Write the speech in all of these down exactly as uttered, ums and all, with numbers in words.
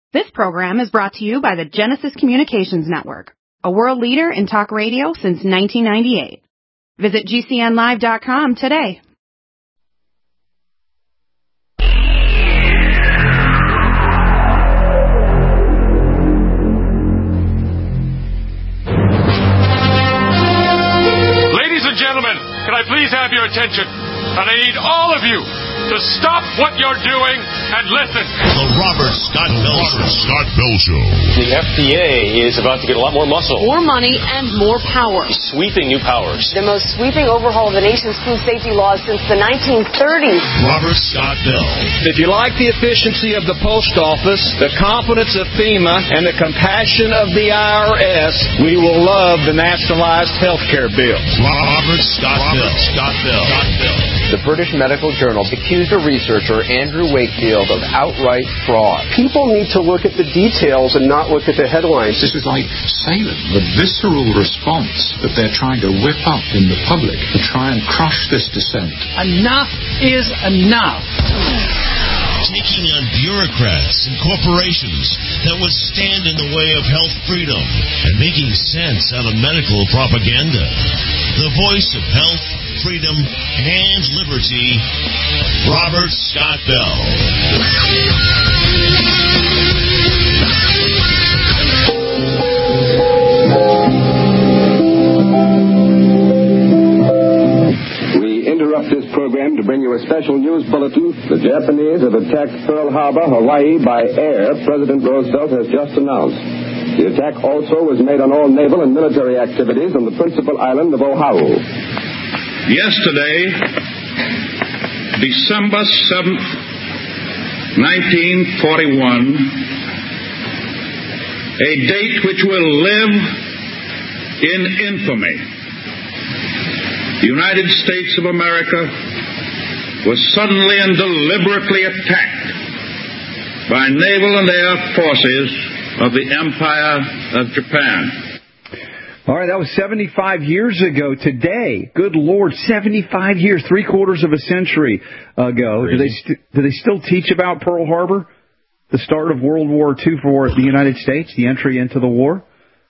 This program is brought to you by the Genesis Communications Network, a world leader in talk radio since nineteen ninety-eight. Visit G C N live dot com today. Ladies and gentlemen, can I please have your attention? And I need all of you to stop what you're doing and listen. The Robert Scott Bell Show. Scott Bell Show. The F D A is about to get a lot more muscle. More money and more power. Sweeping new powers. The most sweeping overhaul of the nation's food safety laws since the nineteen thirties. Robert Scott Bell. If you like the efficiency of the post office, the competence of FEMA, and the compassion of the I R S, we will love the nationalized health care bill. Robert Scott Bell. Robert Scott Bell. Scott Bell. The British Medical Journal accused a researcher, Andrew Wakefield, of outright fraud. People need to look at the details and not look at the headlines. This is like Salem, the visceral response that they're trying to whip up in the public to try and crush this dissent. Enough is enough. Taking on bureaucrats and corporations that would stand in the way of health freedom and making sense out of medical propaganda. The voice of health, freedom, and liberty, Robert Scott Bell. We interrupt this program to bring you a special news bulletin. The Japanese have attacked Pearl Harbor, Hawaii by air, President Roosevelt has just announced. The attack also was made on all naval and military activities on the principal island of Oahu. Yesterday, December seventh, nineteen forty-one, a date which will live in infamy. The United States of America was suddenly and deliberately attacked by naval and air forces of the Empire of Japan. All right, that was seventy-five years ago today. Good Lord, seventy-five years, three quarters of a century ago. Do they st- do they still teach about Pearl Harbor, the start of World War Two for the United States, the entry into the war?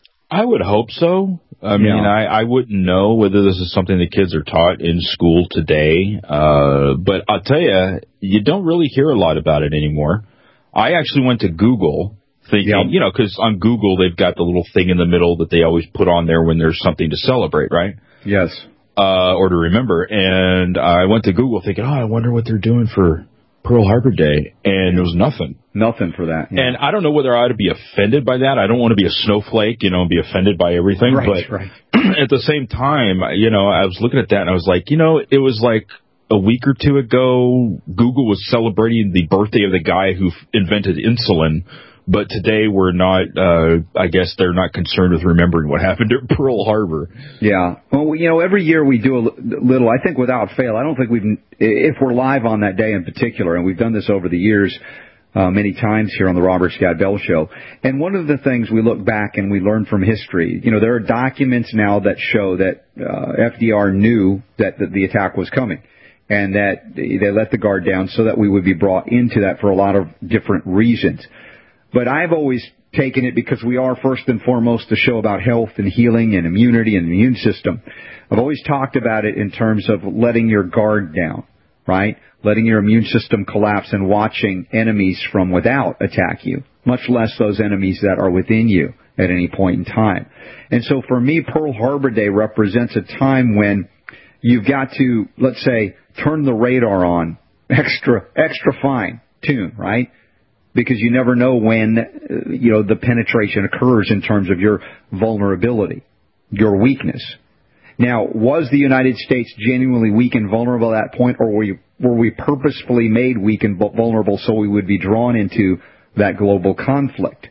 I would hope so. I mean, yeah. I, I wouldn't know whether this is something the kids are taught in school today. Uh, but I'll tell you, you don't really hear a lot about it anymore. I actually went to Google thinking, yeah. you know, because on Google they've got the little thing in the middle that they always put on there when there's something to celebrate, right? Yes. Uh, or to remember. And I went to Google thinking, oh, I wonder what they're doing for Pearl Harbor Day. And there was nothing. Nothing for that. Yeah. And I don't know whether I ought to be offended by that. I don't want to be a snowflake, you know, and be offended by everything. Right, but right. At the same time, you know, I was looking at that and I was like, you know, it was like a week or two ago, Google was celebrating the birthday of the guy who invented insulin. But today we're not, uh, I guess they're not concerned with remembering what happened at Pearl Harbor. Yeah. Well, you know, every year we do a little, I think without fail, I don't think we've, if we're live on that day in particular, and we've done this over the years uh, many times here on the Robert Scott Bell Show. And one of the things we look back and we learn from history, you know, there are documents now that show that uh, F D R knew that the, the attack was coming. And that they let the guard down so that we would be brought into that for a lot of different reasons. But I've always taken it because we are first and foremost a show about health and healing and immunity and the immune system. I've always talked about it in terms of letting your guard down, right? Letting your immune system collapse and watching enemies from without attack you, much less those enemies that are within you at any point in time. And so for me, Pearl Harbor Day represents a time when you've got to, let's say, turn the radar on extra, extra fine tune, right? Because you never know when, uh, you know, the penetration occurs in terms of your vulnerability, your weakness. Now, was the United States genuinely weak and vulnerable at that point, or were, you, were we purposefully made weak and vulnerable so we would be drawn into that global conflict?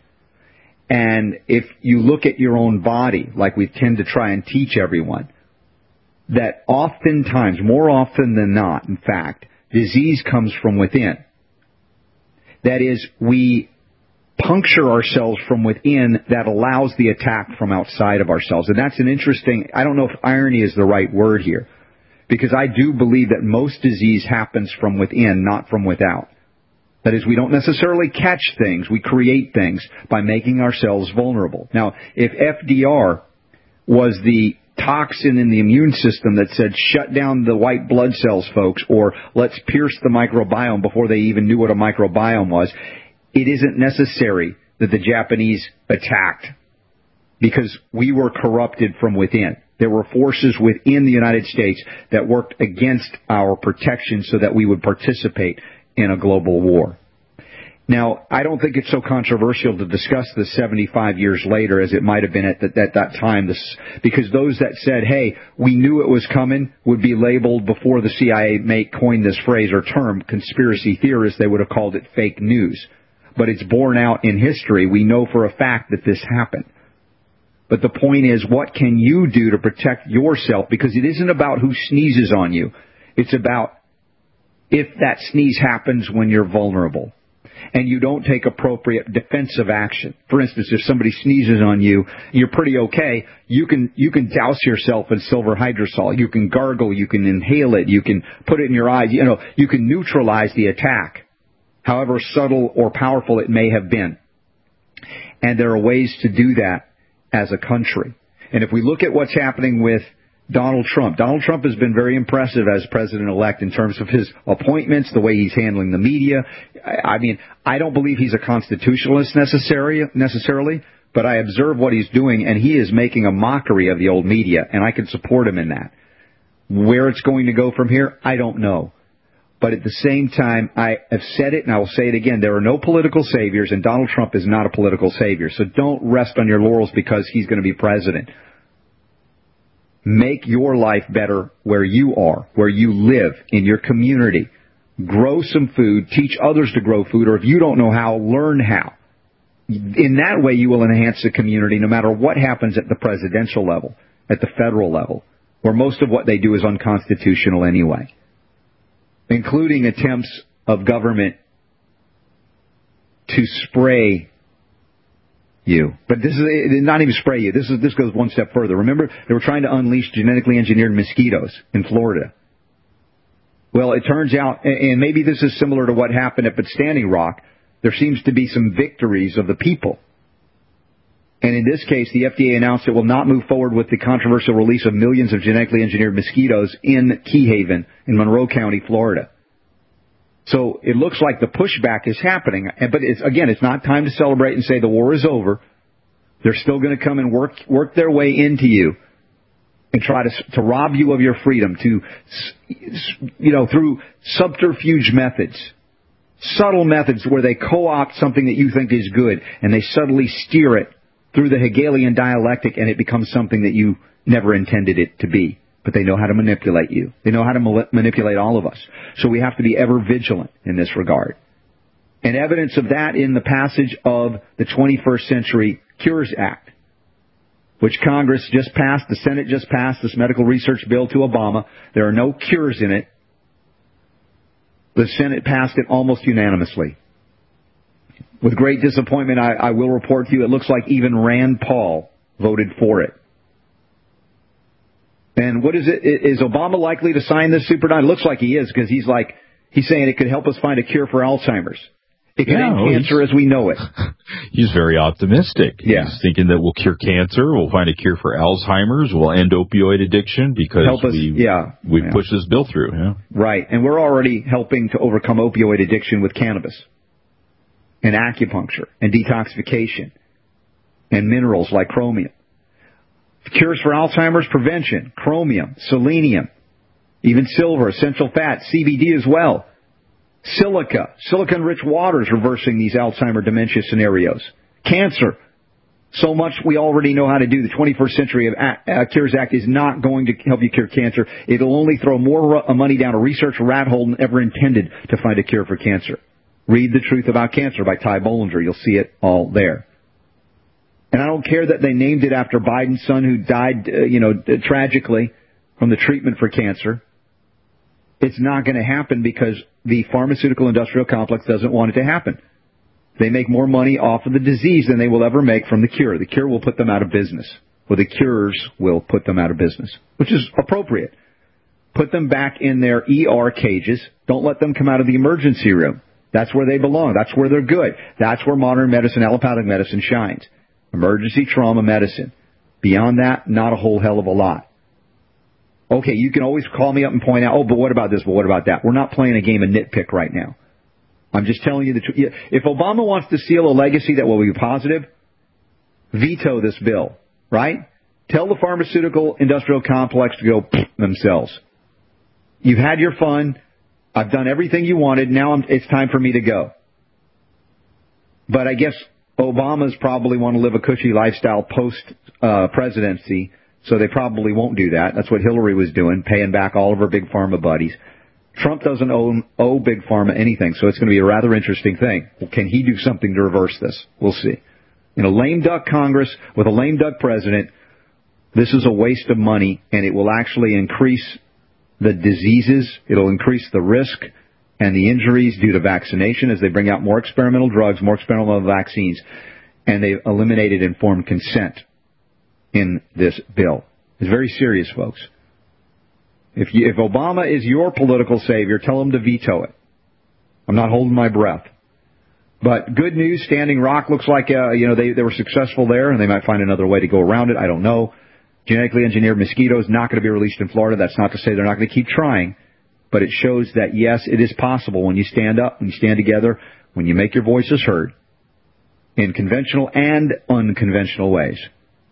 And if you look at your own body, like we tend to try and teach everyone, that oftentimes, more often than not, in fact, disease comes from within. That is, we puncture ourselves from within that allows the attack from outside of ourselves. And that's an interesting, I don't know if irony is the right word here, because I do believe that most disease happens from within, not from without. That is, we don't necessarily catch things. We create things by making ourselves vulnerable. Now, if F D R was the toxin in the immune system that said, shut down the white blood cells, folks, or let's pierce the microbiome before they even knew what a microbiome was, it isn't necessary that the Japanese attacked because we were corrupted from within. There were forces within the United States that worked against our protection so that we would participate in a global war. Now, I don't think it's so controversial to discuss this seventy-five years later as it might have been at, the, at that time, this, because those that said, hey, we knew it was coming, would be labeled before the C I A may coin this phrase or term, conspiracy theorists. They would have called it fake news. But it's borne out in history. We know for a fact that this happened. But the point is, what can you do to protect yourself? Because it isn't about who sneezes on you. It's about if that sneeze happens when you're vulnerable and you don't take appropriate defensive action. For instance, if somebody sneezes on you, you're pretty okay. You can you can douse yourself in silver hydrosol. You can gargle. You can inhale it. You can put it in your eyes. You know, you can neutralize the attack, however subtle or powerful it may have been. And there are ways to do that as a country. And if we look at what's happening with Donald Trump, Donald Trump has been very impressive as president-elect in terms of his appointments, the way he's handling the media. I mean, I don't believe he's a constitutionalist necessarily, necessarily, but I observe what he's doing, and he is making a mockery of the old media, and I can support him in that. Where it's going to go from here, I don't know. But at the same time, I have said it, and I will say it again, there are no political saviors, and Donald Trump is not a political savior. So don't rest on your laurels because he's going to be president. Make your life better where you are, where you live, in your community. Grow some food, teach others to grow food, or if you don't know how, learn how. In that way, you will enhance the community no matter what happens at the presidential level, at the federal level, where most of what they do is unconstitutional anyway, including attempts of government to spray you. But this is not even spray you. This is this goes one step further. Remember, they were trying to unleash genetically engineered mosquitoes in Florida. Well, it turns out, and maybe this is similar to what happened at Standing Rock, there seems to be some victories of the people. And in this case, the F D A announced it will not move forward with the controversial release of millions of genetically engineered mosquitoes in Key Haven in Monroe County, Florida. So it looks like the pushback is happening. But it's, again, it's not time to celebrate and say the war is over. They're still going to come and work work their way into you and try to to rob you of your freedom, to, you know, through subterfuge methods, subtle methods where they co-opt something that you think is good and they subtly steer it through the Hegelian dialectic, and it becomes something that you never intended it to be. But they know how to manipulate you. They know how to ma- manipulate all of us. So we have to be ever vigilant in this regard. And evidence of that in the passage of the twenty-first Century Cures Act, which Congress just passed, the Senate just passed this medical research bill to Obama. There are no cures in it. The Senate passed it almost unanimously. With great disappointment, I, I will report to you, it looks like even Rand Paul voted for it. And what is it? Is Obama likely to sign this super dime? It looks like he is, because he's like, he's saying it could help us find a cure for Alzheimer's. It can yeah, end well, cancer as we know it. He's very optimistic. Yeah. He's thinking that we'll cure cancer, we'll find a cure for Alzheimer's, we'll end opioid addiction because help us, we, yeah, we yeah. pushed this bill through. Yeah. Right. And we're already helping to overcome opioid addiction with cannabis and acupuncture and detoxification and minerals like chromium. Cures for Alzheimer's prevention, chromium, selenium, even silver, essential fat, C B D as well. Silica, silicon-rich waters reversing these Alzheimer dementia scenarios. Cancer, so much we already know how to do. The twenty-first Century Cures Act is not going to help you cure cancer. It'll only throw more money down a research rat hole than ever intended to find a cure for cancer. Read The Truth About Cancer by Ty Bollinger. You'll see it all there. And I don't care that they named it after Biden's son who died, uh, you know, tragically from the treatment for cancer. It's not going to happen because the pharmaceutical industrial complex doesn't want it to happen. They make more money off of the disease than they will ever make from the cure. The cure will put them out of business. Well, the cures will put them out of business, which is appropriate. Put them back in their E R cages. Don't let them come out of the emergency room. That's where they belong. That's where they're good. That's where modern medicine, allopathic medicine shines. Emergency trauma medicine. Beyond that, not a whole hell of a lot. Okay, you can always call me up and point out, oh, but what about this, but what about that? We're not playing a game of nitpick right now. I'm just telling you the truth. If Obama wants to seal a legacy that will be positive, veto this bill, right? Tell the pharmaceutical industrial complex to go themselves. You've had your fun. I've done everything you wanted. Now I'm, it's time for me to go. But I guess Obama's probably want to live a cushy lifestyle post-presidency, uh, so they probably won't do that. That's what Hillary was doing, paying back all of her big pharma buddies. Trump doesn't owe, owe big pharma anything, so it's going to be a rather interesting thing. Well, can he do something to reverse this? We'll see. In a lame duck Congress with a lame duck president, this is a waste of money, and it will actually increase the diseases. It'll increase the risk and the injuries due to vaccination as they bring out more experimental drugs, more experimental vaccines, and they've eliminated informed consent in this bill. It's very serious, folks. If you, if Obama is your political savior, tell him to veto it. I'm not holding my breath. But good news, Standing Rock looks like, uh, you know, they, they were successful there, and they might find another way to go around it. I don't know. Genetically engineered mosquitoes not going to be released in Florida. That's not to say they're not going to keep trying, but it shows that, yes, it is possible when you stand up, when you stand together, when you make your voices heard in conventional and unconventional ways.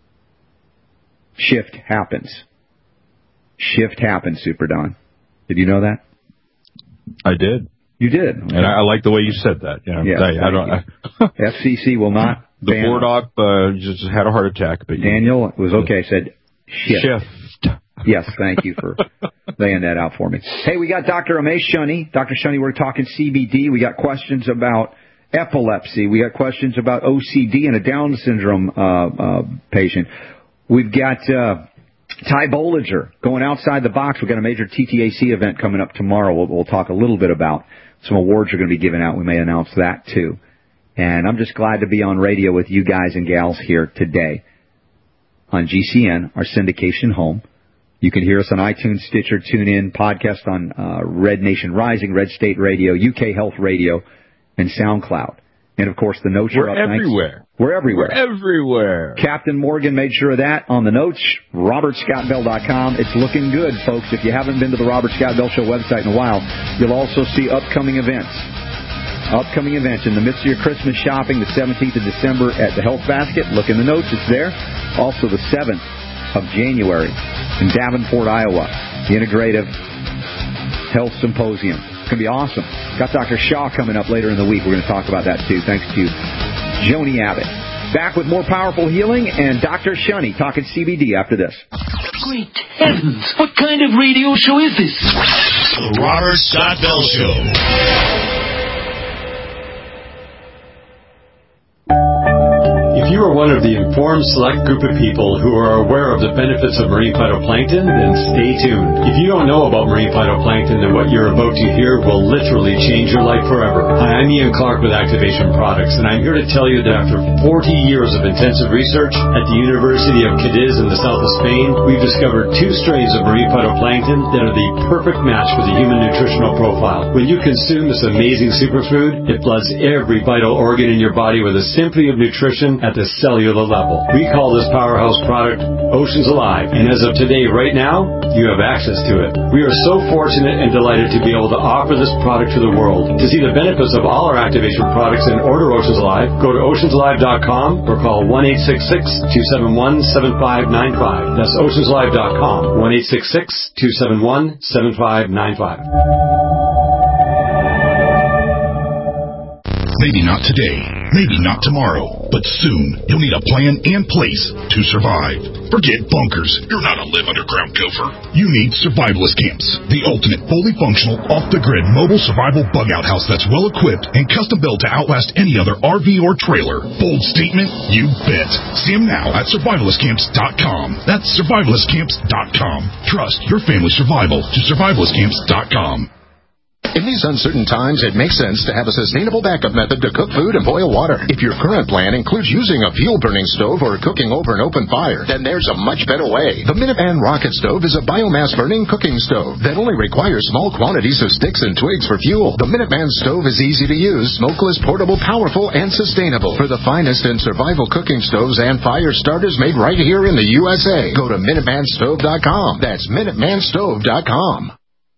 Shift happens. Shift happens, Super Don. Did you know that? I did. You did. Okay. And I, I like the way you said that. You know, yes, I, I don't. I, F C C will not. The ban board op uh, just had a heart attack. But Daniel was okay. Said shift. Shift. Yes, thank you for laying that out for me. Hey, we got Doctor Amesh Shunny. Doctor Shunny, we're talking C B D. We got questions about epilepsy. We got questions about O C D and a Down syndrome uh, uh, patient. We've got uh, Ty Bollinger going outside the box. We've got a major T T A C event coming up tomorrow. We'll, we'll talk a little bit about. Some awards are going to be given out. We may announce that, too. And I'm just glad to be on radio with you guys and gals here today on G C N, our syndication home. You can hear us on iTunes, Stitcher, TuneIn, podcast on uh, Red Nation Rising, Red State Radio, U K Health Radio, and SoundCloud. And, of course, the notes We're are up. everywhere. Thanks. We're everywhere. We're everywhere. Captain Morgan made sure of that on the notes. Robert Scott Bell dot com. It's looking good, folks. If you haven't been to the Robert Scott Bell Show website in a while, you'll also see upcoming events. Upcoming events in the midst of your Christmas shopping, the seventeenth of December at the Health Basket. Look in the notes. It's there. Also the seventh of January in Davenport, Iowa. The Integrative Health Symposium. It's going to be awesome. Got Doctor Shaw coming up later in the week. We're going to talk about that, too. Thanks to Joni Abbott. Back with more powerful healing and Doctor Shunny talking C B D after this. Great heavens! What kind of radio show is this? The Robert Scott Bell Show. If you are one of the informed select group of people who are aware of the benefits of marine phytoplankton, then stay tuned. If you don't know about marine phytoplankton, then what you're about to hear will literally change your life forever. Hi, I'm Ian Clark with Activation Products, and I'm here to tell you that after forty years of intensive research at the University of Cadiz in the south of Spain, we've discovered two strains of marine phytoplankton that are the perfect match for the human nutritional profile. When you consume this amazing superfood, it floods every vital organ in your body with a symphony of nutrition at the cellular level. We call this powerhouse product Oceans Alive, and as of today, right now, you have access to it. We are so fortunate and delighted to be able to offer this product to the world. To see the benefits of all our activation products and order Oceans Alive, go to oceans alive dot com or call one eight six six, two seven one, seven five nine five. That's oceans alive dot com, one eight six six, two seven one, seven five nine five. Maybe not today, maybe not tomorrow, but soon you'll need a plan and place to survive. Forget bunkers. You're not a live underground gopher. You need survivalist camps, the ultimate fully functional, off-the-grid mobile survival bug-out house that's well-equipped and custom-built to outlast any other R V or trailer. Bold statement? You bet. See them now at survivalist camps dot com. That's survivalist camps dot com. Trust your family's survival to survivalist camps dot com. In these uncertain times, it makes sense to have a sustainable backup method to cook food and boil water. If your current plan includes using a fuel-burning stove or cooking over an open fire, then there's a much better way. The Minuteman Rocket Stove is a biomass-burning cooking stove that only requires small quantities of sticks and twigs for fuel. The Minuteman Stove is easy to use, smokeless, portable, powerful, and sustainable. For the finest in survival cooking stoves and fire starters made right here in the U S A, go to Minuteman Stove dot com. That's Minuteman Stove dot com.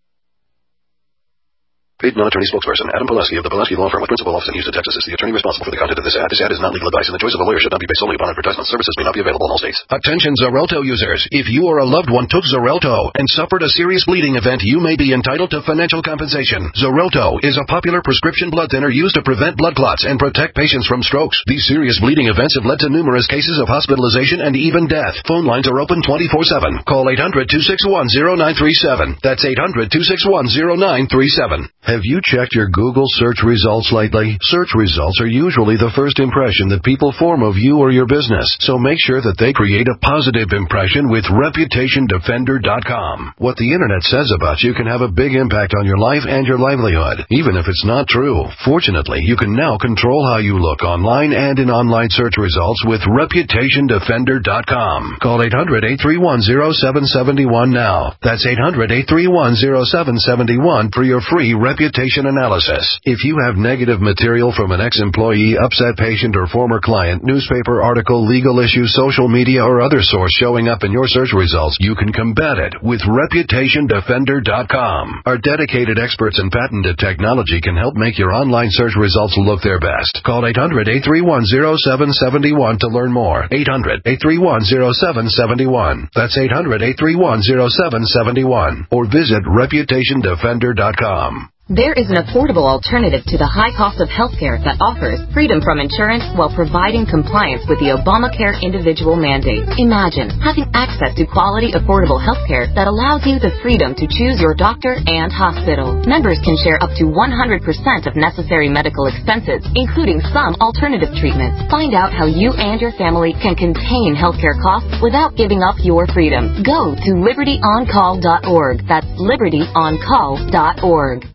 Paid non-attorney spokesperson Adam Pulaski of the Pulaski Law Firm with principal office in Houston, Texas is the attorney responsible for the content of this ad. This ad is not legal advice, and the choice of a lawyer should not be based solely upon advertisement. Services may not be available in all states. Attention Xarelto users. If you or a loved one took Xarelto and suffered a serious bleeding event, you may be entitled to financial compensation. Xarelto is a popular prescription blood thinner used to prevent blood clots and protect patients from strokes. These serious bleeding events have led to numerous cases of hospitalization and even death. Phone lines are open twenty-four seven. Call eight hundred, two six one, zero nine three seven. That's eight hundred, two six one, zero nine three seven. Have you checked your Google search results lately? Search results are usually the first impression that people form of you or your business, so make sure that they create a positive impression with Reputation Defender dot com. What the internet says about you can have a big impact on your life and your livelihood, even if it's not true. Fortunately, you can now control how you look online and in online search results with Reputation Defender dot com. Call eight hundred, eight three one, zero seven seven one now. That's eight hundred, eight three one, zero seven seven one for your free reputation analysis. If you have negative material from an ex-employee, upset patient, or former client, newspaper article, legal issue, social media, or other source showing up in your search results, you can combat it with Reputation Defender dot com. Our dedicated experts in patented technology can help make your online search results look their best. Call eight hundred, eight three one, zero seven seven one to learn more. eight hundred, eight three one, zero seven seven one. That's eight hundred, eight three one, zero seven seven one. Or visit Reputation Defender dot com. There is an affordable alternative to the high cost of healthcare that offers freedom from insurance while providing compliance with the Obamacare individual mandate. Imagine having access to quality, affordable healthcare that allows you the freedom to choose your doctor and hospital. Members can share up to one hundred percent of necessary medical expenses, including some alternative treatments. Find out how you and your family can contain healthcare costs without giving up your freedom. Go to liberty on call dot org. That's liberty on call dot org.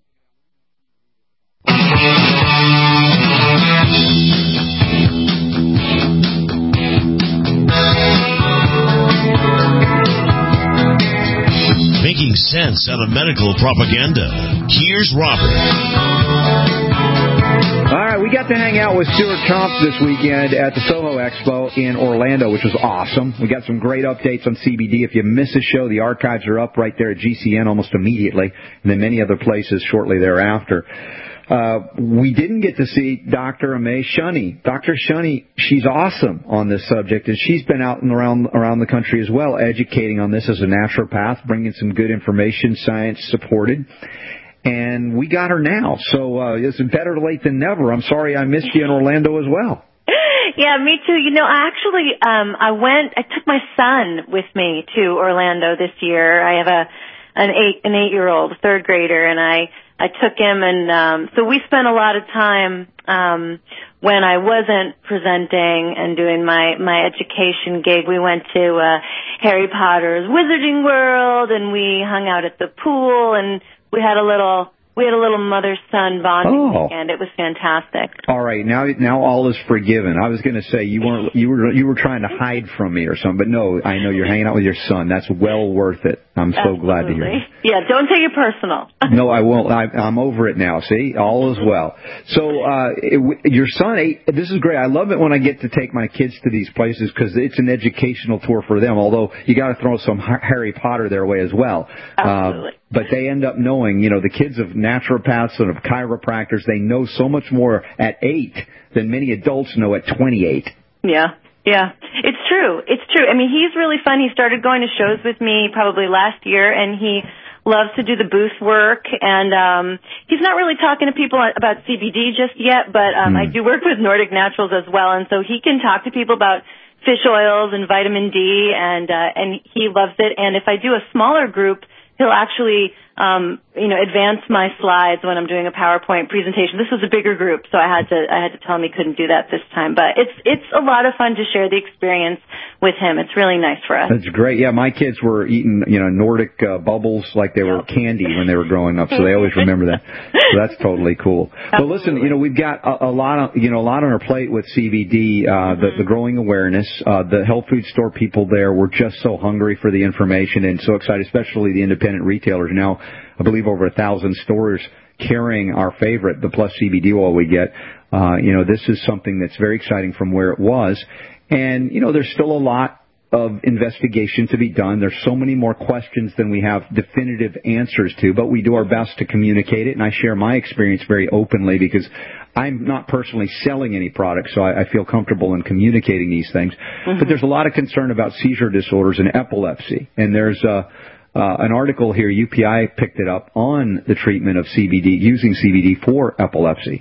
Making sense out of medical propaganda. Here's Robert. All right, we got to hang out with Stuart Kampf this weekend at the Soho Expo in Orlando, which was awesome. We got some great updates on C B D. If you missed the show, the archives are up right there at G C N almost immediately, and then many other places shortly thereafter. Uh, we didn't get to see Doctor Amay Shunny. Doctor Shunny, she's awesome on this subject, and she's been out and around around the country as well, educating on this as a naturopath, bringing some good information, science supported. And we got her now, so uh, it's better late than never. I'm sorry I missed you in Orlando as well. Yeah, me too. You know, I actually, um, I went, I took my son with me to Orlando this year. I have a an eight an eight year old third grader, and I. I took him, and um, so we spent a lot of time um, when I wasn't presenting and doing my, my education gig. We went to uh, Harry Potter's Wizarding World, and we hung out at the pool, and we had a little we had a little mother-son bonding oh. weekend. It was fantastic. All right, now now all is forgiven. I was going to say you weren't you were you were trying to hide from me or something, but no, I know you're hanging out with your son. That's well worth it. I'm so Absolutely. glad to hear it. Yeah, don't take it personal. No, I won't. I, I'm over it now. See, all is well. So uh, it, your son ate. This is great. I love it when I get to take my kids to these places because it's an educational tour for them. Although you got to throw some Harry Potter their way as well. Absolutely. Uh, but they end up knowing, you know, the kids of naturopaths and of chiropractors, they know so much more at eight than many adults know at twenty-eight. Yeah. Yeah, it's true. It's true. I mean, he's really fun. He started going to shows with me probably last year, and he loves to do the booth work. And um he's not really talking to people about C B D just yet, but um mm. I do work with Nordic Naturals as well, and so he can talk to people about fish oils and vitamin D, and uh, and he loves it. And if I do a smaller group, he'll actually, um, you know, advance my slides when I'm doing a PowerPoint presentation. This was a bigger group, so I had to, I had to tell him he couldn't do that this time. But it's, it's a lot of fun to share the experience with him. It's really nice for us. That's great. Yeah, my kids were eating, you know, Nordic uh, bubbles like they were candy when they were growing up, so they always remember that. So that's totally cool. Absolutely. Well, listen, you know, we've got a, a lot of, you know, a lot on our plate with C B D, uh, mm-hmm. the, the growing awareness, uh, the health food store people there were just so hungry for the information and so excited, especially the independent retailers. Now, I believe over a thousand stores carrying our favorite, the Plus C B D oil we get. Uh, you know, this is something that's very exciting from where it was. And, you know, there's still a lot of investigation to be done. There's so many more questions than we have definitive answers to, but we do our best to communicate it. And I share my experience very openly because I'm not personally selling any products, so I, I feel comfortable in communicating these things. Mm-hmm. But there's a lot of concern about seizure disorders and epilepsy. And there's uh, uh, an article here, U P I picked it up, on the treatment of C B D, using C B D for epilepsy.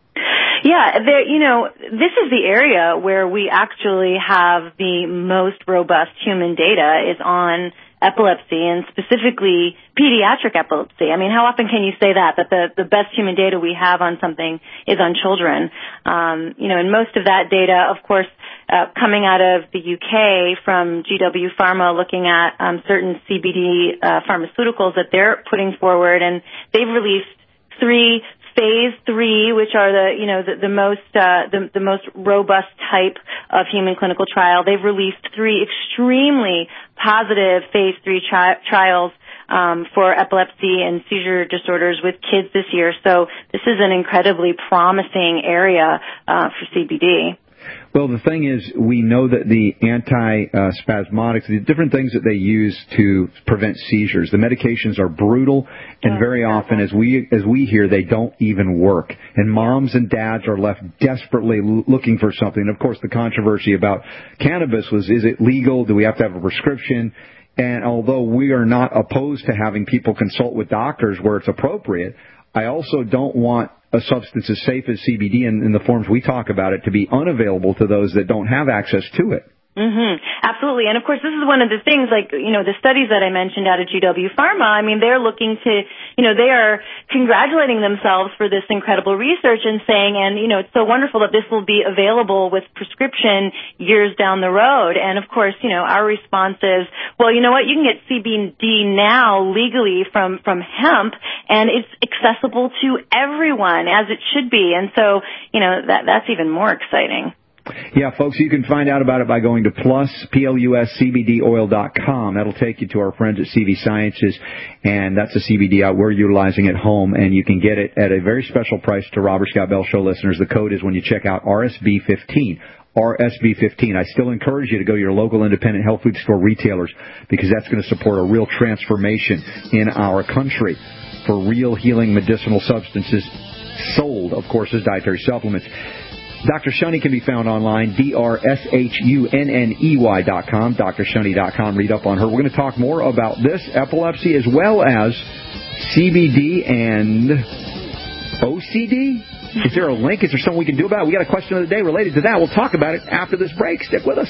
Yeah, there, you know, this is the area where we actually have the most robust human data is on epilepsy, and specifically pediatric epilepsy. I mean, how often can you say that, that the, the best human data we have on something is on children? Um, you know, and most of that data, of course, uh, coming out of the U K from G W Pharma, looking at um, certain C B D uh, pharmaceuticals that they're putting forward, and they've released three Phase three, which are the, you know, the, the most, uh, the, the most robust type of human clinical trial. They've released three extremely positive phase three tri- trials, um, for epilepsy and seizure disorders with kids this year. So this is an incredibly promising area, uh, for C B D. Well, the thing is, we know that the anti-spasmodics, the different things that they use to prevent seizures, the medications are brutal, and very often, as we as we hear, they don't even work. And moms and dads are left desperately looking for something. And of course, the controversy about cannabis was, is it legal? Do we have to have a prescription? And although we are not opposed to having people consult with doctors where it's appropriate, I also don't want a substance as safe as C B D in, in the forms we talk about it to be unavailable to those that don't have access to it. Mm-hmm. Absolutely. And of course, this is one of the things, like, you know, the studies that I mentioned out of G W Pharma, I mean, they're looking to, you know, they are congratulating themselves for this incredible research and saying, and, you know, it's so wonderful that this will be available with prescription years down the road. And of course, you know, our response is, well, you know what, you can get C B D now legally from, from hemp, and it's accessible to everyone, as it should be. And so, you know, that, that's even more exciting. Yeah, folks, you can find out about it by going to plus, P L U S, C B D oil dot com. That'll take you to our friends at C V Sciences, and that's a C B D out we're utilizing at home, and you can get it at a very special price to Robert Scott Bell Show listeners. The code is when you check out R S B fifteen. R S B fifteen. I still encourage you to go to your local independent health food store retailers, because that's going to support a real transformation in our country for real healing medicinal substances sold, of course, as dietary supplements. Doctor Shunny can be found online, D R S H U N N E Y dot com, D R shunny dot com. Read up on her. We're going to talk more about this, epilepsy, as well as C B D and O C D. Is there a link? Is there something we can do about it? We got a question of the day related to that. We'll talk about it after this break. Stick with us.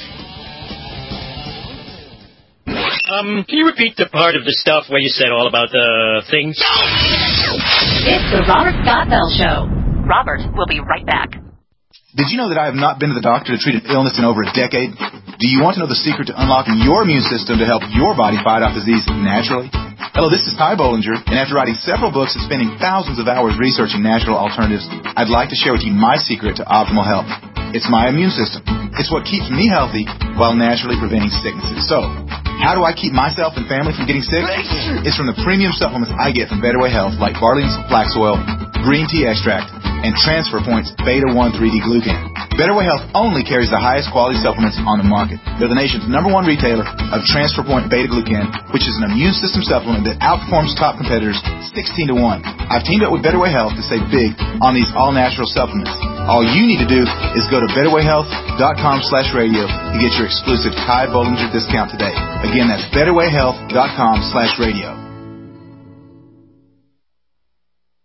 Um, can you repeat the part of the stuff where you said all about the things? It's the Robert Scott Bell Show. Robert will be right back. Did you know that I have not been to the doctor to treat an illness in over a decade? Do you want to know the secret to unlocking your immune system to help your body fight off disease naturally? Hello, this is Ty Bollinger, and after writing several books and spending thousands of hours researching natural alternatives, I'd like to share with you my secret to optimal health. It's my immune system. It's what keeps me healthy while naturally preventing sicknesses. So, how do I keep myself and family from getting sick? It's from the premium supplements I get from Better Way Health, like Barley's Flax Oil, Green Tea Extract, and Transfer Point's Beta one three D Glucan. Better Way Health only carries the highest quality supplements on the market. They're the nation's number one retailer of Transfer Point Beta Glucan, which is an immune system supplement that outperforms top competitors sixteen to one. I've teamed up with Better Way Health to save big on these all-natural supplements. All you need to do is go to better way health dot com slash radio to get your exclusive Ty Bollinger discount today. Again, that's better way health dot com slash radio.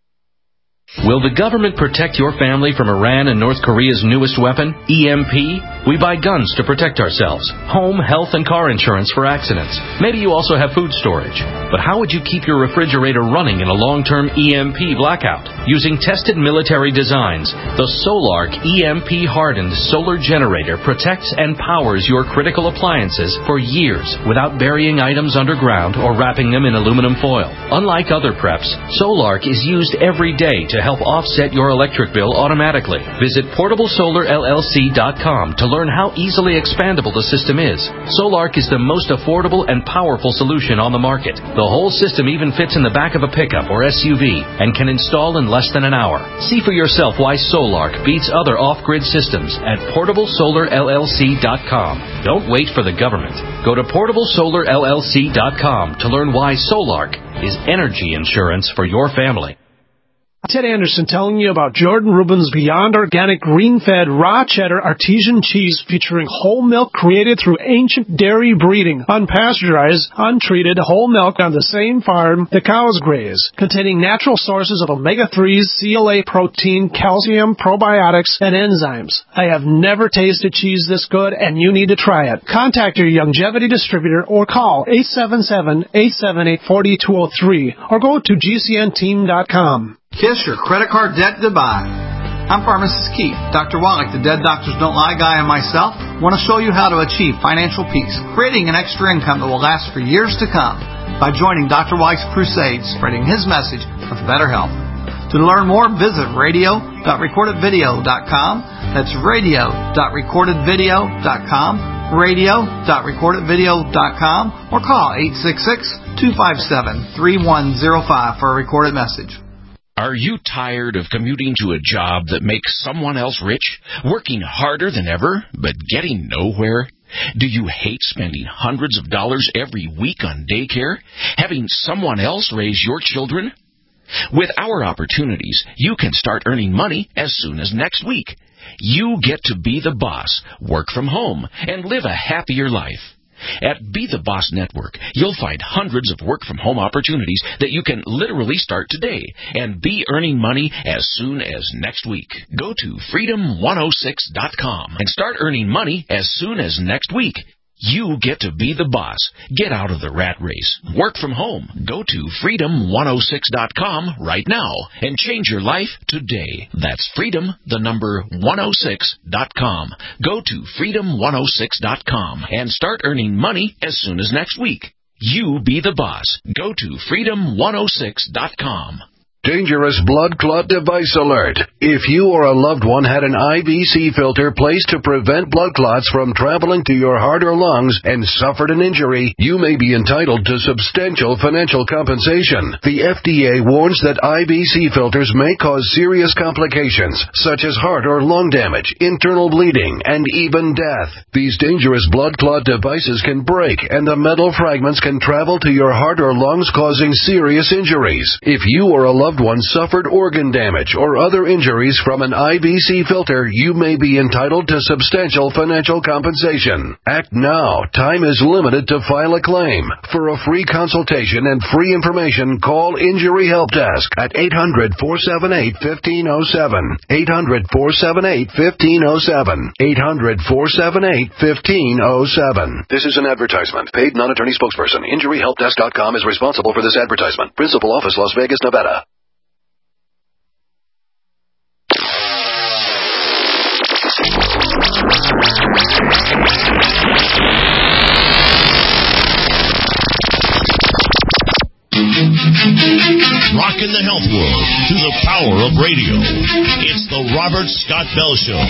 Will the government protect your family from Iran and North Korea's newest weapon, E M P? We buy guns to protect ourselves, home, health, and car insurance for accidents. Maybe you also have food storage. But how would you keep your refrigerator running in a long-term E M P blackout? Using tested military designs, the Solark E M P-hardened solar generator protects and powers your critical appliances for years without burying items underground or wrapping them in aluminum foil. Unlike other preps, Solark is used every day to help offset your electric bill automatically. Visit portable solar L L C dot com to learn how easily expandable the system is. Solark is the most affordable and powerful solution on the market. The whole system even fits in the back of a pickup or S U V and can install in less than an hour. See for yourself why Solark beats other off-grid systems at portable solar L L C dot com. Don't wait for the government. Go to portable solar L L C dot com to learn why Solark is energy insurance for your family. Ted Anderson telling you about Jordan Rubin's Beyond Organic Green-Fed Raw Cheddar Artesian Cheese featuring whole milk created through ancient dairy breeding, unpasteurized, untreated whole milk on the same farm the cows graze, containing natural sources of omega threes, C L A protein, calcium, probiotics, and enzymes. I have never tasted cheese this good, and you need to try it. Contact your Longevity distributor or call eight seven seven, eight seven eight, four two zero three or go to G C N team dot com. Kiss your credit card debt goodbye. I'm Pharmacist Keith. Doctor Wallach, the Dead Doctors Don't Lie guy, and myself want to show you how to achieve financial peace, creating an extra income that will last for years to come by joining Doctor Wallach's crusade, spreading his message of better health. To learn more, visit radio dot recorded video dot com. That's radio dot recorded video dot com, radio dot recorded video dot com, or call eight six six, two five seven, three one zero five for a recorded message. Are you tired of commuting to a job that makes someone else rich, working harder than ever, but getting nowhere? Do you hate spending hundreds of dollars every week on daycare, having someone else raise your children? With our opportunities, you can start earning money as soon as next week. You get to be the boss, work from home, and live a happier life. At Be the Boss Network, you'll find hundreds of work-from-home opportunities that you can literally start today and be earning money as soon as next week. Go to freedom one oh six dot com and start earning money as soon as next week. You get to be the boss. Get out of the rat race. Work from home. Go to freedom one oh six dot com right now and change your life today. That's freedom, the number one oh six dot com. Go to freedom one oh six dot com and start earning money as soon as next week. You be the boss. Go to freedom one oh six dot com. Dangerous blood clot device alert. If you or a loved one had an I V C filter placed to prevent blood clots from traveling to your heart or lungs and suffered an injury, you may be entitled to substantial financial compensation. The F D A warns that I V C filters may cause serious complications, such as heart or lung damage, internal bleeding, and even death. These dangerous blood clot devices can break, and the metal fragments can travel to your heart or lungs, causing serious injuries. If you or a loved one suffered organ damage or other injuries from an I V C filter, you may be entitled to substantial financial compensation. Act now. Time is limited to file a claim. For a free consultation and free information, call Injury Help Desk at eight hundred, four seven eight, one five zero seven. eight hundred, four seven eight, one five zero seven. eight hundred, four seven eight, one five zero seven. This is an advertisement. Paid non-attorney spokesperson. Injury Help Desk dot com is responsible for this advertisement. Principal office, Las Vegas, Nevada. Rocking the health world through the power of radio. It's the Robert Scott Bell Show.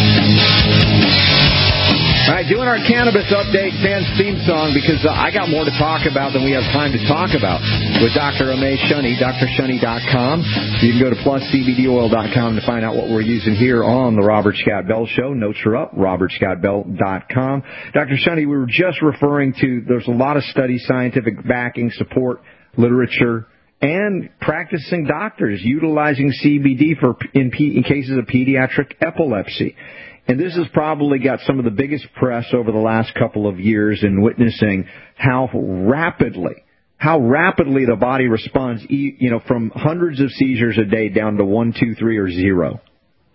All right, doing our cannabis update fans theme song because uh, I got more to talk about than we have time to talk about with Doctor Ramesh Shunny, D R shunny dot com. You can go to plus c b d oil dot com to find out what we're using here on the Robert Scott Bell Show. Notes are up, robert scott bell dot com. Doctor Shunny, we were just referring to, there's a lot of studies, scientific backing, support, literature, and practicing doctors utilizing C B D for in, in cases of pediatric epilepsy. And this has probably got some of the biggest press over the last couple of years in witnessing how rapidly, how rapidly the body responds, you know, from hundreds of seizures a day down to one, two, three, or zero.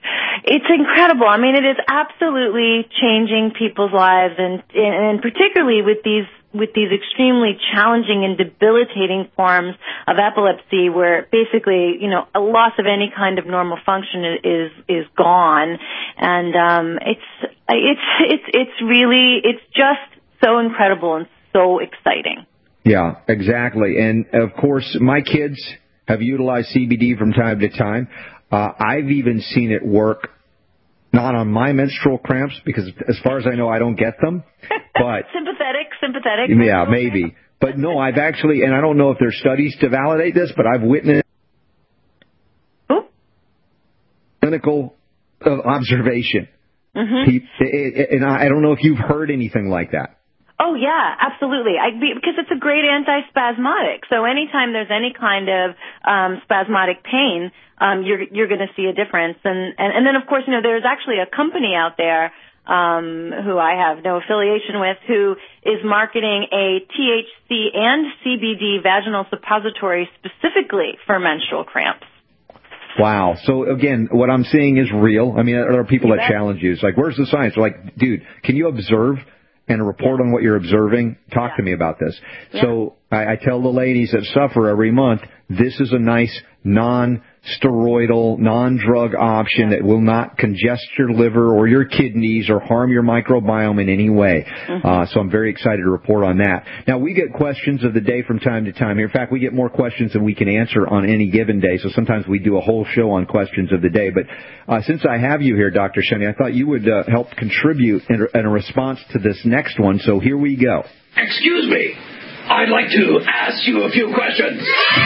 It's incredible. I mean, it is absolutely changing people's lives, and and particularly with these with these extremely challenging and debilitating forms of epilepsy, where basically, you know, a loss of any kind of normal function is is gone, and um, it's it's it's it's really it's just so incredible and so exciting. Yeah, exactly. And of course, my kids have utilized C B D from time to time. Uh, I've even seen it work, not on my menstrual cramps, because as far as I know, I don't get them. But sympathetic, sympathetic. Yeah, maybe. Cramps. But no, I've actually, and I don't know if there's studies to validate this, but I've witnessed Ooh. clinical uh, observation. Mm-hmm. And I don't know if you've heard anything like that. Oh, yeah, absolutely. I, because it's a great antispasmodic. So anytime there's any kind of um, spasmodic pain, um, you're you're going to see a difference. And, and and then, of course, you know, there's actually a company out there um, who I have no affiliation with who is marketing a T H C and C B D vaginal suppository specifically for menstrual cramps. Wow. So, again, what I'm seeing is real. I mean, there are people that challenge you. It's like, where's the science? They're like, dude, can you observe and report yeah. on what you're observing? Talk yeah. to me about this. Yeah. So I, I tell the ladies that suffer every month, this is a nice non-steroidal, non-drug option yeah. that will not congest your liver or your kidneys or harm your microbiome in any way. Mm-hmm. Uh, so I'm very excited to report on that. Now, we get questions of the day from time to time. In fact, we get more questions than we can answer on any given day. So sometimes we do a whole show on questions of the day. But uh, since I have you here, Doctor Shunny, I thought you would uh, help contribute in, in a response to this next one. So here we go. Excuse me. I'd like to ask you a few questions.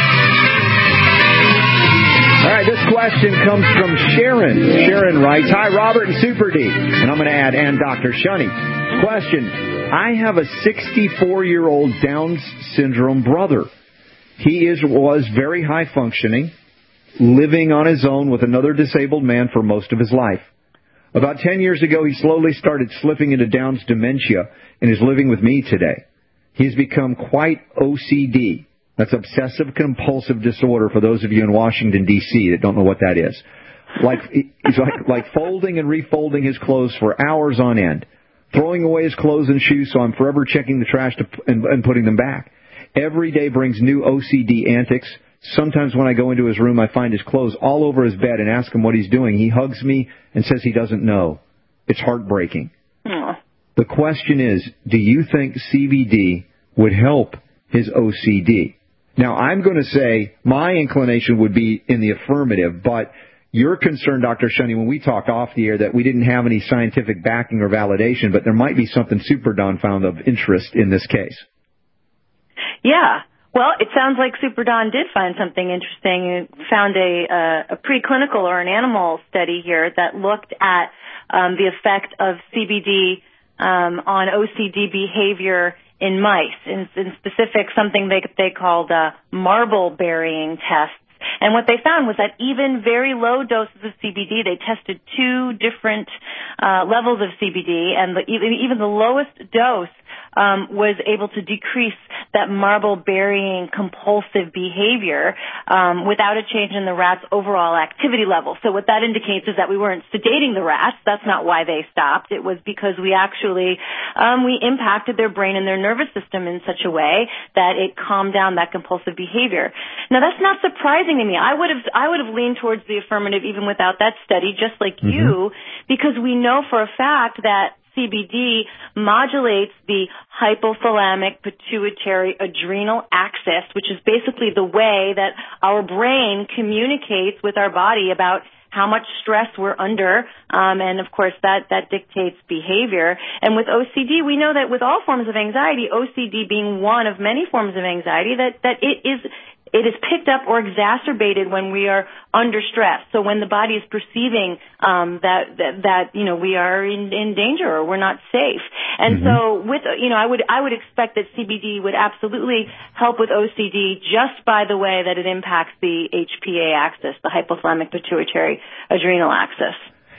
All right, this question comes from Sharon. Sharon writes, Hi, Robert and Super D. And I'm going to add, and Doctor Shunny. Question, I have a sixty-four-year-old Down syndrome brother. He is was very high functioning, living on his own with another disabled man for most of his life. About ten years ago, he slowly started slipping into Down's dementia and is living with me today. He's become quite O C D. That's obsessive-compulsive disorder for those of you in Washington, D C that don't know what that is. Like, he's like, like folding and refolding his clothes for hours on end, throwing away his clothes and shoes, so I'm forever checking the trash to, and, and putting them back. Every day brings new O C D antics. Sometimes when I go into his room, I find his clothes all over his bed and ask him what he's doing. He hugs me and says he doesn't know. It's heartbreaking. Aww. The question is, do you think C B D would help his O C D? Now, I'm going to say my inclination would be in the affirmative, but you're concerned, Doctor Shunny, when we talked off the air that we didn't have any scientific backing or validation, but there might be something Super Don found of interest in this case. Yeah. Well, it sounds like Super Don did find something interesting. He found a, uh, a preclinical or an animal study here that looked at um, the effect of C B D um, on O C D behavior in mice, in, in specific something they they called uh, marble burying tests. And what they found was that even very low doses of C B D, they tested two different uh, levels of C B D, and the, even, even the lowest dose um, was able to decrease that marble burying compulsive behavior um, without a change in the rat's overall activity level. So what that indicates is that we weren't sedating the rats. That's not why they stopped. It was because we actually um, we impacted their brain and their nervous system in such a way that it calmed down that compulsive behavior. Now, that's not surprising to me. I would have I would have leaned towards the affirmative even without that study, just like mm-hmm. you, because we know for a fact that C B D modulates the hypothalamic pituitary adrenal axis, which is basically the way that our brain communicates with our body about how much stress we're under, um, and of course that, that dictates behavior. And with O C D, we know that with all forms of anxiety, O C D being one of many forms of anxiety, that, that it is it is picked up or exacerbated when we are under stress. So when the body is perceiving um, that, that that you know we are in, in danger or we're not safe. And mm-hmm. so with you know I would I would expect that C B D would absolutely help with O C D just by the way that it impacts the H P A axis, the hypothalamic pituitary adrenal axis.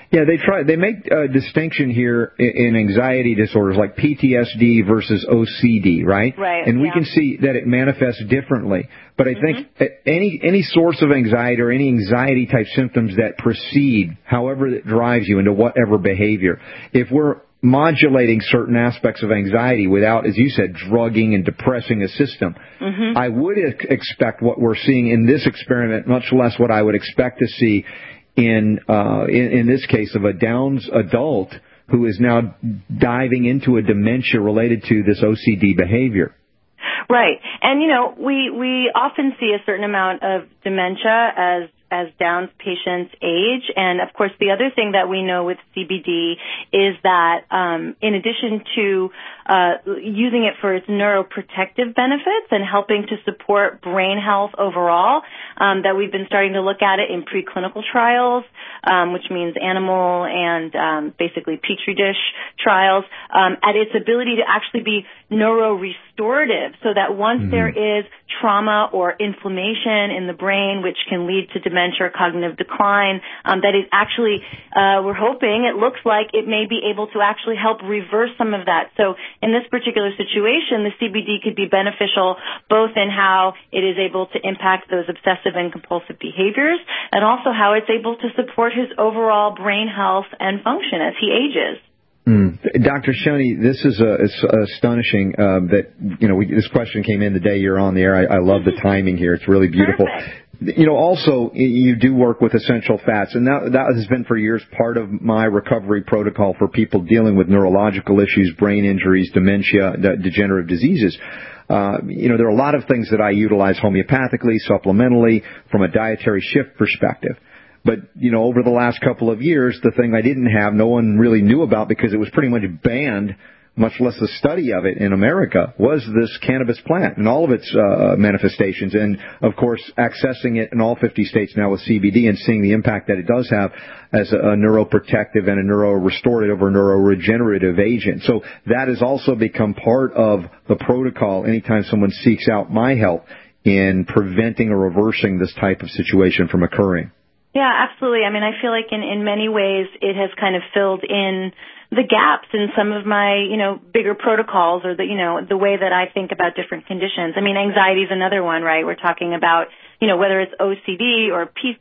Yeah, they try. They make a distinction here in anxiety disorders like P T S D versus O C D, right? Right. And we yeah. can see that it manifests differently. But I think mm-hmm. any any source of anxiety or any anxiety type symptoms that precede, however it drives you into whatever behavior, if we're modulating certain aspects of anxiety without, as you said, drugging and depressing a system, mm-hmm. I would ex- expect what we're seeing in this experiment, much less what I would expect to see in, uh, in, in this case of a Downs adult who is now diving into a dementia related to this O C D behavior. Right. And, you know, we, we often see a certain amount of dementia as as Down's patients age. And, of course, the other thing that we know with C B D is that um, in addition to uh, using it for its neuroprotective benefits and helping to support brain health overall, um, that we've been starting to look at it in preclinical trials, um, which means animal and um, basically Petri dish trials, um, at its ability to actually be neurorestorative, so that once mm-hmm. there is trauma or inflammation in the brain, which can lead to dementia or cognitive decline, um, that it actually, uh, we're hoping, it looks like it may be able to actually help reverse some of that. So in this particular situation, the C B D could be beneficial both in how it is able to impact those obsessive and compulsive behaviors and also how it's able to support his overall brain health and function as he ages. Mm. Doctor Shoney, this is uh, it's astonishing um, that, you know, we, this question came in the day you're on the air. I, I love the timing here. It's really beautiful. Perfect. You know, also, you do work with essential fats, and that, that has been for years part of my recovery protocol for people dealing with neurological issues, brain injuries, dementia, de- degenerative diseases. Uh, you know, there are a lot of things that I utilize homeopathically, supplementally, from a dietary shift perspective. But, you know, over the last couple of years, the thing I didn't have, no one really knew about because it was pretty much banned, much less a study of it in America, was this cannabis plant and all of its uh, manifestations. And, of course, accessing it in all fifty states now with C B D and seeing the impact that it does have as a, a neuroprotective and a neurorestorative or neuroregenerative agent. So that has also become part of the protocol anytime someone seeks out my help in preventing or reversing this type of situation from occurring. Yeah, absolutely. I mean, I feel like in, in many ways it has kind of filled in the gaps in some of my, you know, bigger protocols or the, you know, the way that I think about different conditions. I mean, anxiety is another one, right? We're talking about, you know, whether it's O C D or P-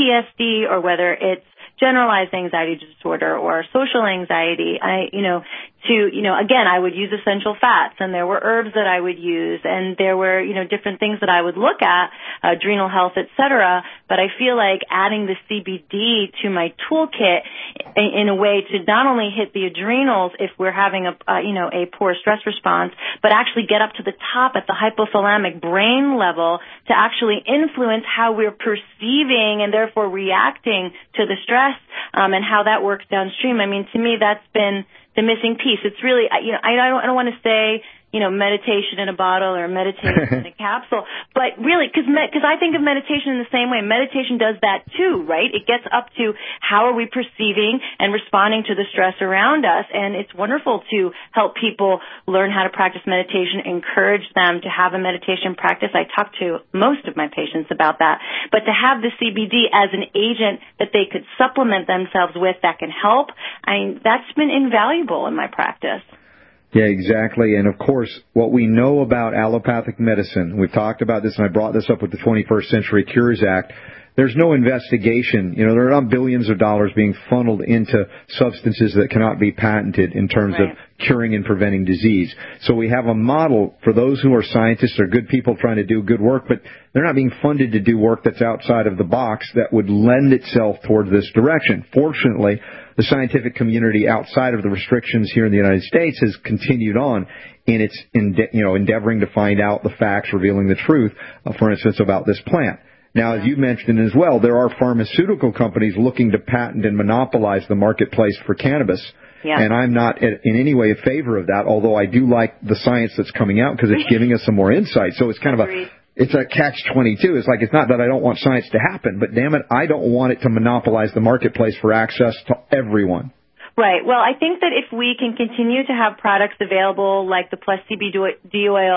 PTSD or whether it's generalized anxiety disorder or social anxiety. I, you know, to, you know, again, I would use essential fats and there were herbs that I would use and there were, you know, different things that I would look at, uh, adrenal health, et cetera. But I feel like adding the C B D to my toolkit in, in a way to not only hit the adrenals if we're having a, uh, you know, a poor stress response, but actually get up to the top at the hypothalamic brain level to actually influence how we're perceiving and therefore reacting to the stress, um, and how that works downstream. I mean, to me, that's been the missing piece. It's really, you know, I don't, I don't want to say, you know, meditation in a bottle or meditation in a capsule, but really, because because I think of meditation in the same way. Meditation does that too, right? It gets up to how are we perceiving and responding to the stress around us, and it's wonderful to help people learn how to practice meditation, encourage them to have a meditation practice. I talk to most of my patients about that, but to have the C B D as an agent that they could supplement themselves with that can help, I mean, that's been invaluable in my practice. Yeah, exactly. And, of course, what we know about allopathic medicine, we've talked about this, and I brought this up with the twenty-first Century Cures Act, there's no investigation. You know, there are not billions of dollars being funneled into substances that cannot be patented in terms right. of curing and preventing disease. So we have a model for those who are scientists or good people trying to do good work, but they're not being funded to do work that's outside of the box that would lend itself towards this direction. Fortunately, the scientific community outside of the restrictions here in the United States has continued on in its, ende- you know, endeavoring to find out the facts, revealing the truth, uh, for instance, about this plant. Now, as you mentioned as well, there are pharmaceutical companies looking to patent and monopolize the marketplace for cannabis. Yeah. And I'm not in any way in favor of that, although I do like the science that's coming out because it's giving us some more insight. So it's kind of a, it's a catch twenty-two. It's like, it's not that I don't want science to happen, but damn it, I don't want it to monopolize the marketplace for access to everyone. Right. Well, I think that if we can continue to have products available like the Plus C B D oil,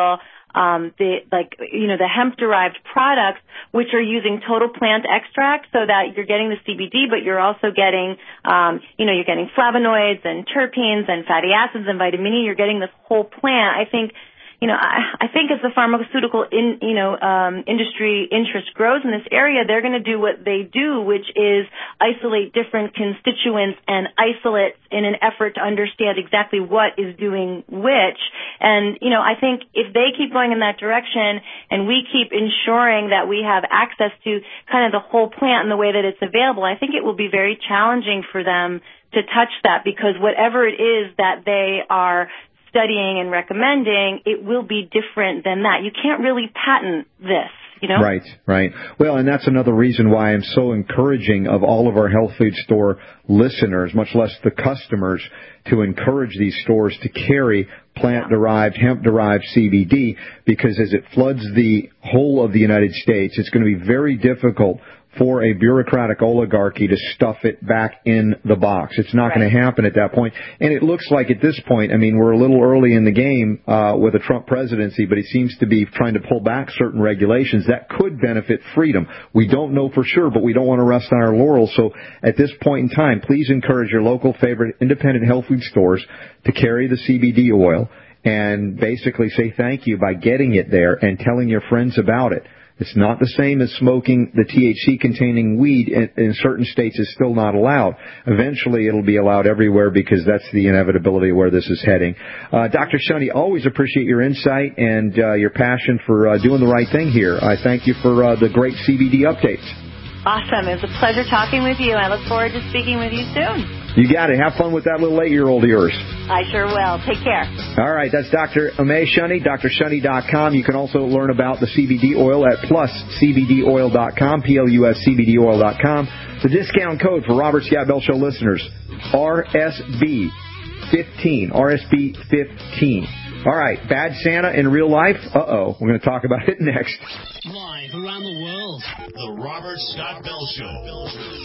um, the like you know the hemp-derived products, which are using total plant extract, so that you're getting the C B D, but you're also getting um, you know you're getting flavonoids and terpenes and fatty acids and vitamin E. You're getting this whole plant. I think. You know, I, I think as the pharmaceutical in, you know, um, industry interest grows in this area, they're going to do what they do, which is isolate different constituents and isolates in an effort to understand exactly what is doing which. And, you know, I think if they keep going in that direction and we keep ensuring that we have access to kind of the whole plant in the way that it's available, I think it will be very challenging for them to touch that, because whatever it is that they are studying and recommending, it will be different than that. You can't really patent this, you know? Right, right. Well, and that's another reason why I'm so encouraging of all of our health food store listeners, much less the customers, to encourage these stores to carry plant-derived, hemp-derived C B D, because as it floods the whole of the United States, it's going to be very difficult for a bureaucratic oligarchy to stuff it back in the box. It's not right. going to happen at that point. And it looks like at this point, I mean, we're a little early in the game uh, with a Trump presidency, but he seems to be trying to pull back certain regulations that could benefit freedom. We don't know for sure, but we don't want to rest on our laurels. So at this point in time, please encourage your local favorite independent health food stores to carry the C B D oil and basically say thank you by getting it there and telling your friends about it. It's not the same as smoking. The T H C-containing weed in, in certain states is still not allowed. Eventually, it'll be allowed everywhere, because that's the inevitability of where this is heading. Uh, Doctor Shunny, always appreciate your insight and uh, your passion for uh, doing the right thing here. I thank you for uh, the great C B D updates. Awesome. It was a pleasure talking with you. I look forward to speaking with you soon. You got it. Have fun with that little eight-year-old of yours. I sure will. Take care. All right. That's Doctor Ame Shunny, D R shunny dot com. You can also learn about the C B D oil at plus c b d oil dot com, P L U S C B D oil dot com. The discount code for Robert Scott Bell Show listeners, R S B fifteen, R S B fifteen. All right. Bad Santa in real life? Uh-oh. We're going to talk about it next. Live around the world, the Robert Scott Bell Show.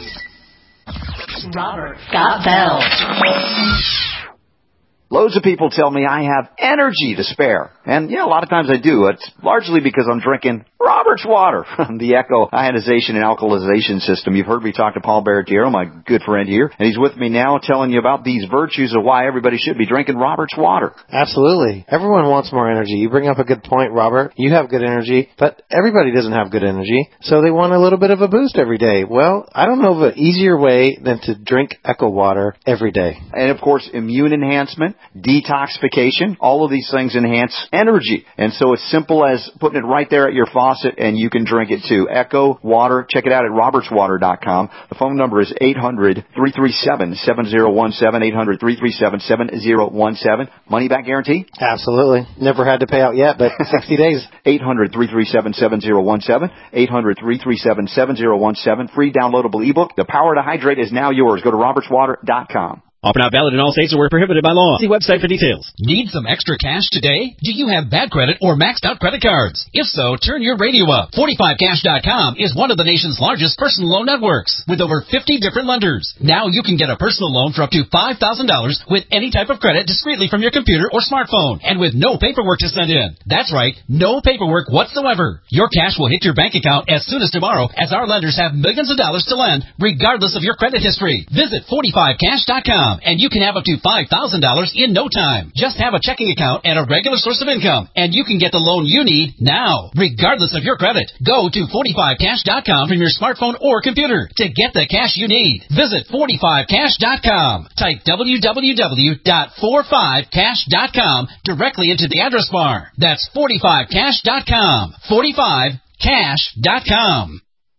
Robert Scott Bell. Loads of people tell me I have energy to spare. And, yeah, a lot of times I do. It's largely because I'm drinking Robert's water, the Echo ionization and alkalization system. You've heard me talk to Paul Baratiero, my good friend here, and he's with me now telling you about these virtues of why everybody should be drinking Robert's water. Absolutely. Everyone wants more energy. You bring up a good point, Robert. You have good energy, but everybody doesn't have good energy, so they want a little bit of a boost every day. Well, I don't know of an easier way than to drink Echo water every day. And, of course, immune enhancement, detoxification, all of these things enhance energy. And so it's simple as putting it right there at your faucet, and you can drink it too. Echo Water. Check it out at roberts water dot com. The phone number is eight hundred, three three seven, seven zero one seven, eight hundred, three three seven, seven zero one seven. Money back guarantee? Absolutely. Never had to pay out yet, but sixty days. eight hundred, three three seven, seven zero one seven. eight hundred, three three seven, seven zero one seven. Free downloadable ebook. The power to hydrate is now yours. Go to roberts water dot com. Offer not valid in all states or where prohibited by law. See website for details. Need some extra cash today? Do you have bad credit or maxed out credit cards? If so, turn your radio up. forty-five cash dot com is one of the nation's largest personal loan networks with over fifty different lenders. Now you can get a personal loan for up to five thousand dollars with any type of credit discreetly from your computer or smartphone and with no paperwork to send in. That's right, no paperwork whatsoever. Your cash will hit your bank account as soon as tomorrow, as our lenders have millions of dollars to lend regardless of your credit history. Visit forty-five cash dot com. And you can have up to five thousand dollars in no time. Just have a checking account and a regular source of income, and you can get the loan you need now, regardless of your credit. Go to forty-five cash dot com from your smartphone or computer to get the cash you need. Visit forty-five cash dot com. Type w w w dot forty-five cash dot com directly into the address bar. That's forty-five cash dot com. forty-five cash dot com.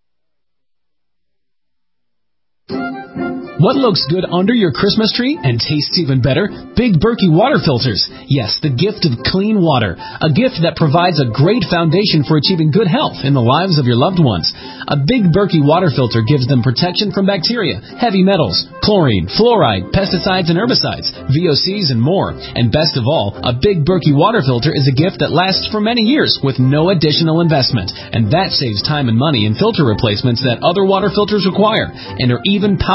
What looks good under your Christmas tree and tastes even better? Big Berkey water filters. Yes, the gift of clean water. A gift that provides a great foundation for achieving good health in the lives of your loved ones. A Big Berkey water filter gives them protection from bacteria, heavy metals, chlorine, fluoride, pesticides and herbicides, V O Cs and more. And best of all, a Big Berkey water filter is a gift that lasts for many years with no additional investment. And that saves time and money in filter replacements that other water filters require and are even powerful enough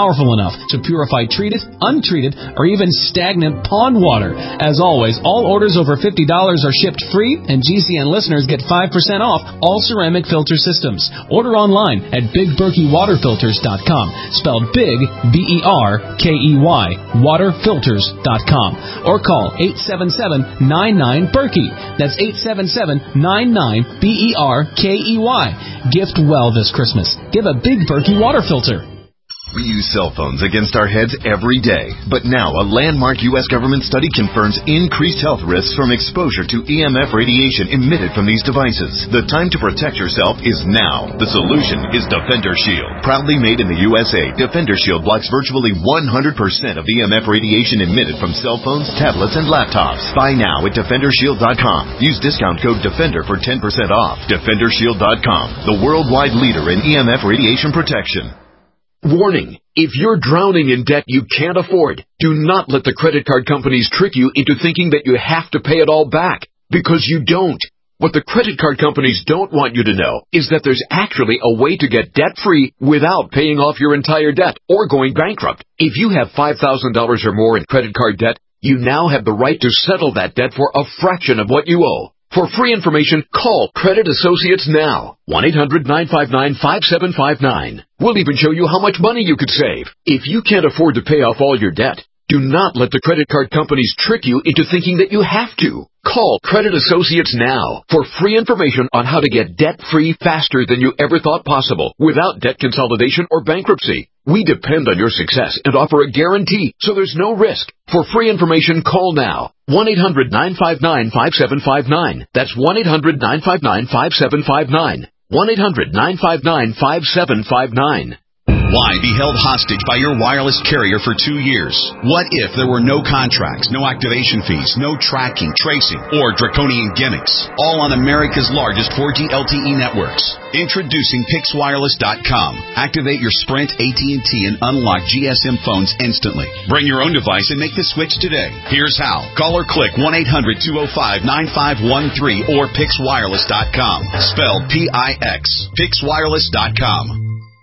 enough to purify treated, untreated, or even stagnant pond water. As always, all orders over fifty dollars are shipped free, and G C N listeners get five percent off all ceramic filter systems. Order online at big berkey water filters dot com, spelled big, B E R K E Y, water filters dot com, or call eight seven seven, nine nine, Berkey. That's eight seven seven, nine nine, B E R K E Y. Gift well this Christmas. Give a Big Berkey water filter. We use cell phones against our heads every day. But now, a landmark U S government study confirms increased health risks from exposure to E M F radiation emitted from these devices. The time to protect yourself is now. The solution is Defender Shield. Proudly made in the U S A, Defender Shield blocks virtually one hundred percent of E M F radiation emitted from cell phones, tablets, and laptops. Buy now at defender shield dot com. Use discount code DEFENDER for ten percent off. defender shield dot com, the worldwide leader in E M F radiation protection. Warning, if you're drowning in debt you can't afford, do not let the credit card companies trick you into thinking that you have to pay it all back, because you don't. What the credit card companies don't want you to know is that there's actually a way to get debt-free without paying off your entire debt or going bankrupt. If you have five thousand dollars or more in credit card debt, you now have the right to settle that debt for a fraction of what you owe. For free information, call Credit Associates now. one eight hundred, nine five nine, five seven five nine. We'll even show you how much money you could save. If you can't afford to pay off all your debt, do not let the credit card companies trick you into thinking that you have to. Call Credit Associates now for free information on how to get debt-free faster than you ever thought possible without debt consolidation or bankruptcy. We depend on your success and offer a guarantee, so there's no risk. For free information, call now. one eight hundred, nine five nine, five seven five nine. That's one eight hundred, nine five nine, five seven five nine. one eight hundred, nine five nine, five seven five nine. Why be held hostage by your wireless carrier for two years? What if there were no contracts, no activation fees, no tracking, tracing, or draconian gimmicks? All on America's largest four G L T E networks. Introducing Pix Wireless dot com. Activate your Sprint, A T and T, and unlock G S M phones instantly. Bring your own device and make the switch today. Here's how. Call or click one eight hundred, two oh five, nine five one three or Pix Wireless dot com. Spelled P I X. Pix Wireless dot com.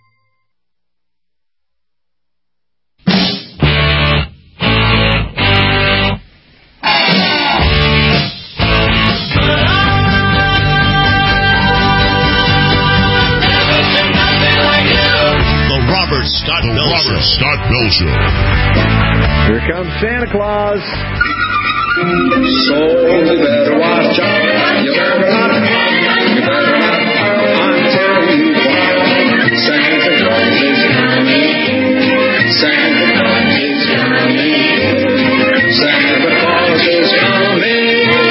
Robert Scott Bell Show. Robert Scott Bell Show. Here comes Santa Claus. So you better watch out. You better not. You better not. I'm telling you what. Santa Claus is coming. Santa Claus is coming. Santa Claus is coming.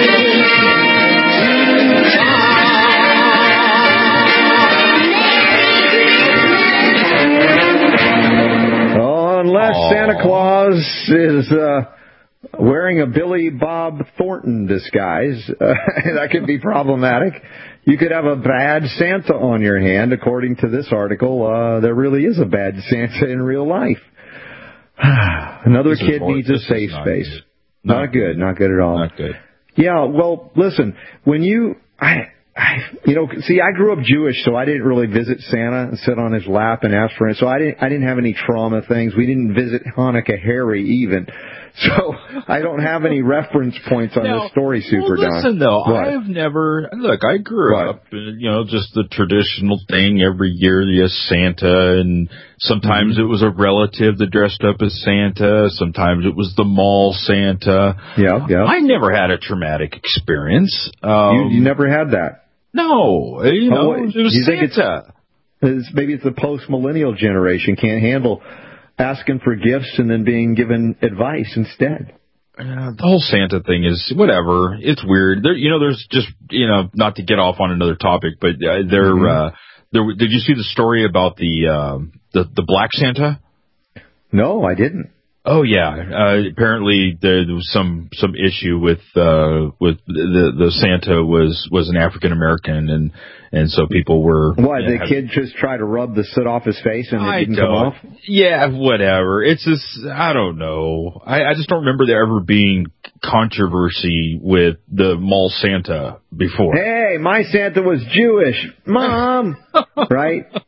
Unless Santa Claus is uh, wearing a Billy Bob Thornton disguise, uh, that could be problematic. You could have a bad Santa on your hand. According to this article, uh, there really is a bad Santa in real life. Another this kid more, needs a safe space. Good. Not, not good. Not good at all. Not good. Yeah, well, listen, when you... I, I, you know, see, I grew up Jewish, so I didn't really visit Santa and sit on his lap and ask for it. So I didn't, I didn't have any trauma things. We didn't visit Hanukkah Harry even. So I don't have any reference points on now, this story, Super well, Don. listen, though, What? I've never, look, I grew What? up, you know, just the traditional thing every year, yes, Santa, and sometimes Mm-hmm. it was a relative that dressed up as Santa, sometimes it was the mall Santa. Yeah, yeah. I never had a traumatic experience. Um, you, you never had that? No, you know, Oh, it was you think it's, Santa. it's maybe it's the post-millennial generation can't handle asking for gifts and then being given advice instead. Uh, the whole Santa thing is whatever. It's weird. There, you know, there's just, you know, not to get off on another topic, but uh, there, Mm-hmm. uh, there. Did you see the story about the uh, the the Black Santa? No, I didn't. Oh yeah. Uh, apparently there, there was some some issue with uh, with the the Santa was was an African American, and and so people were. Why, you know, the kid just tried to rub the soot off his face and it I didn't don't. come off? Yeah, whatever. It's just, I don't know. I, I just don't remember there ever being controversy with the mall Santa before. Hey, my Santa was Jewish. Mom! Right?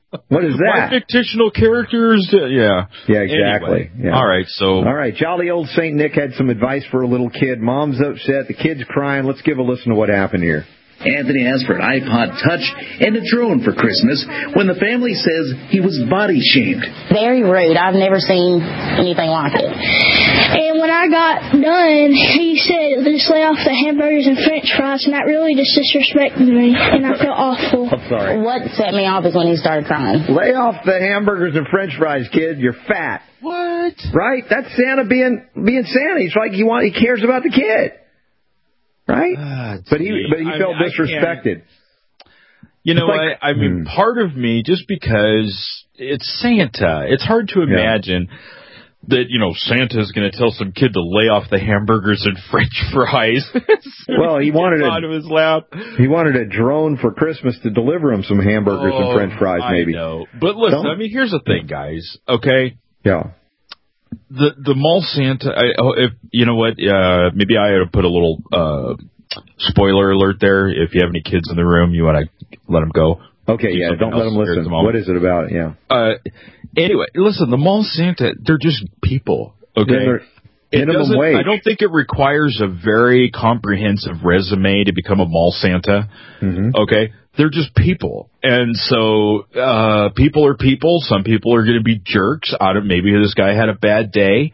What is that? Why fictional characters? To, yeah. Yeah, exactly. Anyway, yeah. All right, so. All right, jolly old Saint Nick had some advice for a little kid. Mom's upset. The kid's crying. Let's give a listen to what happened here. Anthony asked for an iPod Touch and a drone for Christmas when the family says he was body shamed. Very rude. I've never seen anything like it. And when I got done, he said, just lay off the hamburgers and french fries, and that really just disrespected me, and I felt awful. I'm sorry. What set me off is when he started crying. Lay off the hamburgers and french fries, kid. You're fat. What? Right? That's Santa being being Santa. He's like, he, want, he cares about the kid. Right? Uh, but he but he I felt mean, disrespected. You know, like, I, I mean, hmm. part of me, just because it's Santa, it's hard to imagine yeah. that, you know, Santa's going to tell some kid to lay off the hamburgers and french fries. Well, he wanted out of his lap. He wanted a drone for Christmas to deliver him some hamburgers oh, and french fries, maybe. I know. But listen, Don't? I mean, here's the thing, guys, okay? Yeah. The the mall Santa, I, oh, if you know what, uh, maybe I ought to put a little uh, spoiler alert there. If you have any kids in the room, you want to let them go. Okay, yeah, don't let them listen. The what is it about? Yeah. Uh, anyway, listen, the mall Santa, they're just people. Okay. Yeah, minimum wage. I don't think it requires a very comprehensive resume to become a mall Santa. Mm-hmm. Okay. They're just people. And so, uh, people are people. Some people are going to be jerks. I don't, maybe this guy had a bad day.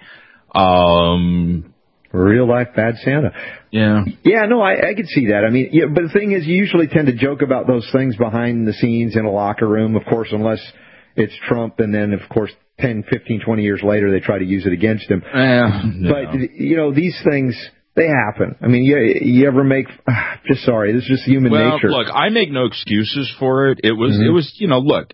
Um, real life bad Santa. Yeah. Yeah, no, I, I could see that. I mean, yeah, but the thing is, you usually tend to joke about those things behind the scenes in a locker room, of course, unless it's Trump. And then, of course, ten, fifteen, twenty years later, they try to use it against him. Uh, no. But, you know, these things, they happen. I mean, you, you ever make, just sorry, this is just human well, nature. Look, I make no excuses for it. It was, mm-hmm. it was, you know, look,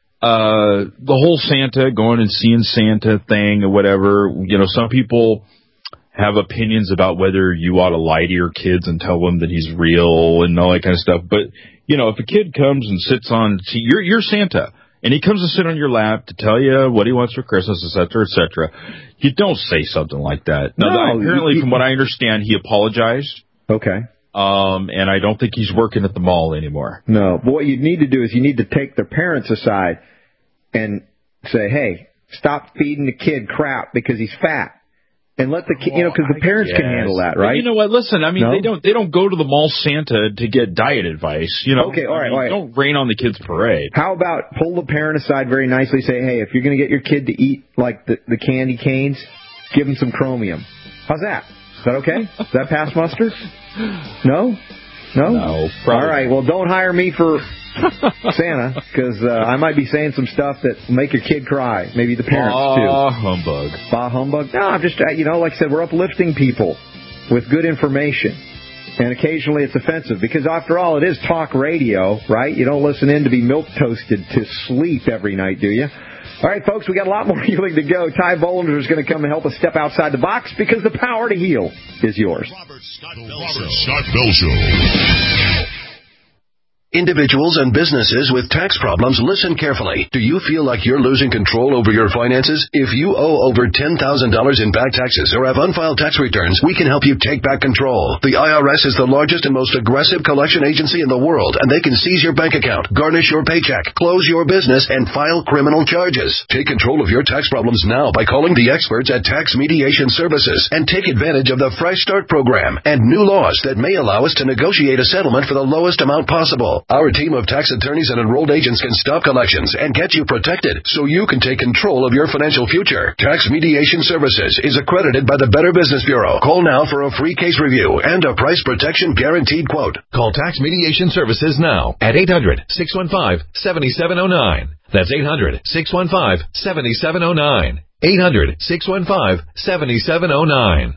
uh, the whole Santa, going and seeing Santa thing or whatever, you know, some people have opinions about whether you ought to lie to your kids and tell them that he's real and all that kind of stuff. But, you know, if a kid comes and sits on, see, you're, you're Santa. And he comes to sit on your lap to tell you what he wants for Christmas, et cetera, et cetera. You don't say something like that. Now, no, apparently, you, from what I understand, he apologized. Okay. Um, and I don't think he's working at the mall anymore. No. But what you need to do is you need to take their parents aside and say, hey, stop feeding the kid crap because he's fat. And let the kid, you know, because the parents can handle that, right? But you know what? Listen, I mean, no? they don't they don't go to the mall Santa to get diet advice. You know, okay, all right, I mean, all right. Don't rain on the kid's parade. How about pull the parent aside very nicely? Say, hey, if you're going to get your kid to eat like the, the candy canes, give him some chromium. How's that? Is that okay? Does that pass muster? No, no. No. All right. Well, don't hire me for Santa, because uh, I might be saying some stuff that will make your kid cry. Maybe the parents, bah, too. Bah humbug. Bah humbug? No, I'm just, you know, like I said, we're uplifting people with good information. And occasionally it's offensive, because after all, it is talk radio, right? You don't listen in to be milk toasted to sleep every night, do you? All right, folks, we got a lot more healing to go. Ty Bollinger is going to come and help us step outside the box, because the power to heal is yours. Robert Scott Bell Robert Scott Bell Show. Individuals and businesses with tax problems, listen carefully. Do you feel like you're losing control over your finances? If you owe over ten thousand dollars in back taxes or have unfiled tax returns, we can help you take back control. The I R S is the largest and most aggressive collection agency in the world, and they can seize your bank account, garnish your paycheck, close your business, and file criminal charges. Take control of your tax problems now by calling the experts at Tax Mediation Services and take advantage of the Fresh Start program and new laws that may allow us to negotiate a settlement for the lowest amount possible. Our team of tax attorneys and enrolled agents can stop collections and get you protected so you can take control of your financial future. Tax Mediation Services is accredited by the Better Business Bureau. Call now for a free case review and a price protection guaranteed quote. Call Tax Mediation Services now at eight hundred, six one five, seven seven zero nine. That's eight hundred, six one five, seven seven zero nine. eight hundred, six one five, seven seven zero nine.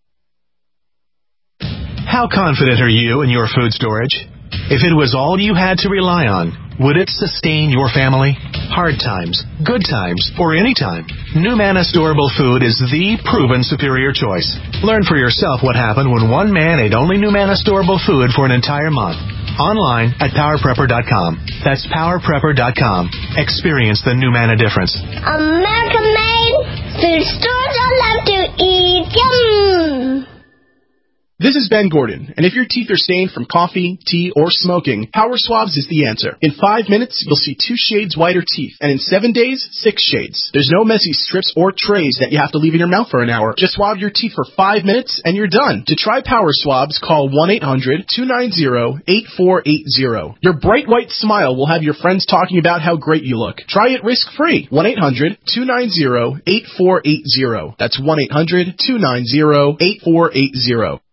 How confident are you in your food storage? If it was all you had to rely on, would it sustain your family? Hard times, good times, or any time, NuManna Storable Food is the proven superior choice. Learn for yourself what happened when one man ate only NuManna Storable Food for an entire month. Online at power prepper dot com. That's power prepper dot com. Experience the NuManna difference. American made food stores I love to eat. Yum! This is Ben Gordon, and if your teeth are stained from coffee, tea, or smoking, Power Swabs is the answer. In five minutes, you'll see two shades whiter teeth, and in seven days, six shades. There's no messy strips or trays that you have to leave in your mouth for an hour. Just swab your teeth for five minutes, and you're done. To try Power Swabs, call one eight hundred two nine zero eight four eight zero. Your bright white smile will have your friends talking about how great you look. Try it risk-free. one eight hundred two nine zero eight four eight zero. That's one eight hundred two nine zero eight four eight zero.